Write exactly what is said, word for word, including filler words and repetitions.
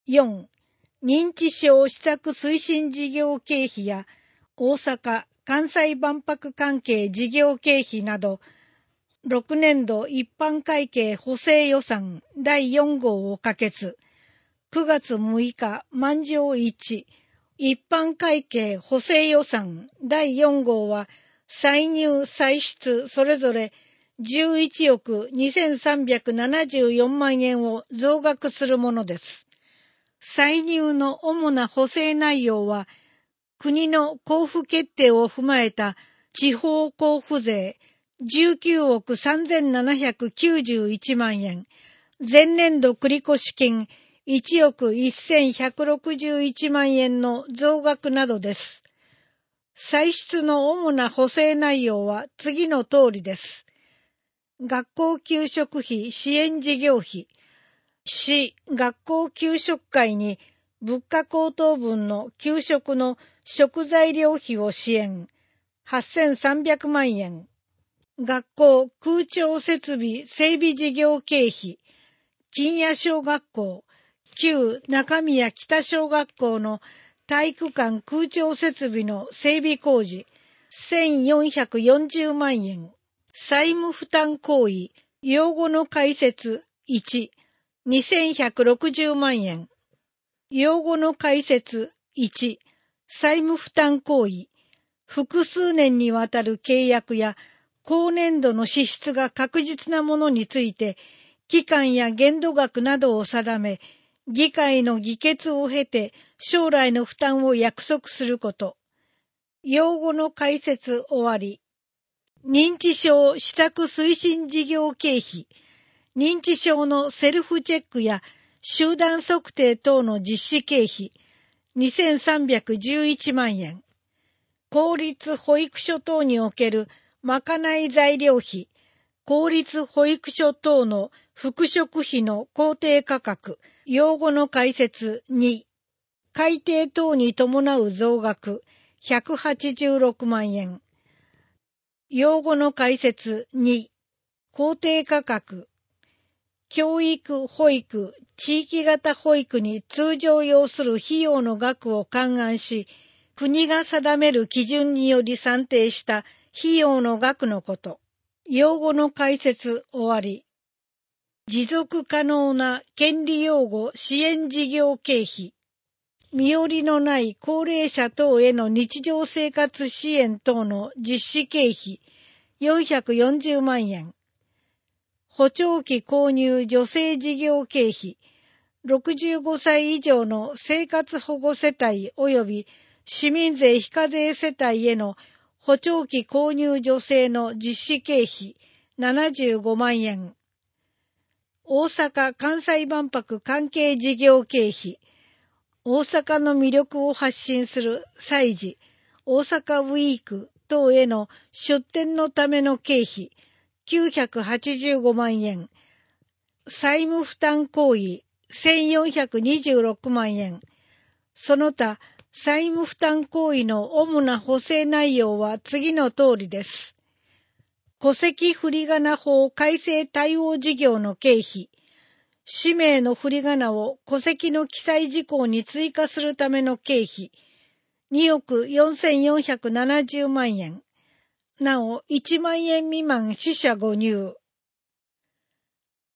よん、認知症施策推進事業経費や大阪・関西万博関係事業経費など、ろくねんど一般会計補正予算だいよん号を可決。くがつむいか満場一致、一般会計補正予算だいよん号は歳入歳出それぞれじゅういちおくにせんさんびゃくななじゅうよんまんえんを増額するものです。歳入の主な補正内容は、国の交付決定を踏まえた地方交付税じゅうきゅうおくさんぜんななひゃくきゅうじゅういちまんえん、前年度繰越金いちおくせんひゃくろくじゅういちまんえんの増額などです。歳出の主な補正内容は次の通りです。学校給食費支援事業費、市学校給食会に物価高騰分の給食の食材料費を支援、はっせんさんびゃくまんえん。学校空調設備整備事業経費、金谷小学校、旧中宮北小学校の体育館空調設備の整備工事、せんよんひゃくよんじゅうまんえん。債務負担行為、用語の解説いち、にせんひゃくろくじゅうまんえん。用語の解説いち、債務負担行為、複数年にわたる契約や後年度の支出が確実なものについて、期間や限度額などを定め、議会の議決を経て将来の負担を約束すること。用語の解説終わり。認知症施策推進事業経費、認知症のセルフチェックや集団測定等の実施経費、にせんさんびゃくじゅういちまんえん。公立保育所等におけるまかない材料費、公立保育所等の復職費の公定価格、用語の解説に、改定等に伴う増額、ひゃくはちじゅうろくまんえん。用語の解説に、公定価格、教育保育、地域型保育に通常要する費用の額を勘案し、国が定める基準により算定した費用の額のこと。用語の解説終わり。持続可能な権利擁護支援事業経費。身寄りのない高齢者等への日常生活支援等の実施経費よんひゃくよんじゅうまんえん。補聴器購入助成事業経費、ろくじゅうごさい以上の生活保護世帯及び市民税非課税世帯への補聴器購入助成の実施経費ななじゅうごまんえん。大阪・関西万博関係事業経費、大阪の魅力を発信する祭事、大阪ウィーク等への出展のための経費、きゅうひゃくはちじゅうごまんえん。債務負担行為、せんよんひゃくにじゅうろくまんえん。その他、債務負担行為の主な補正内容は次の通りです。戸籍振り仮名法改正対応事業の経費、氏名の振り仮名を戸籍の記載事項に追加するための経費、におくよんせんよんひゃくななじゅうまんえん。なお、いちまんえん未満四捨五入、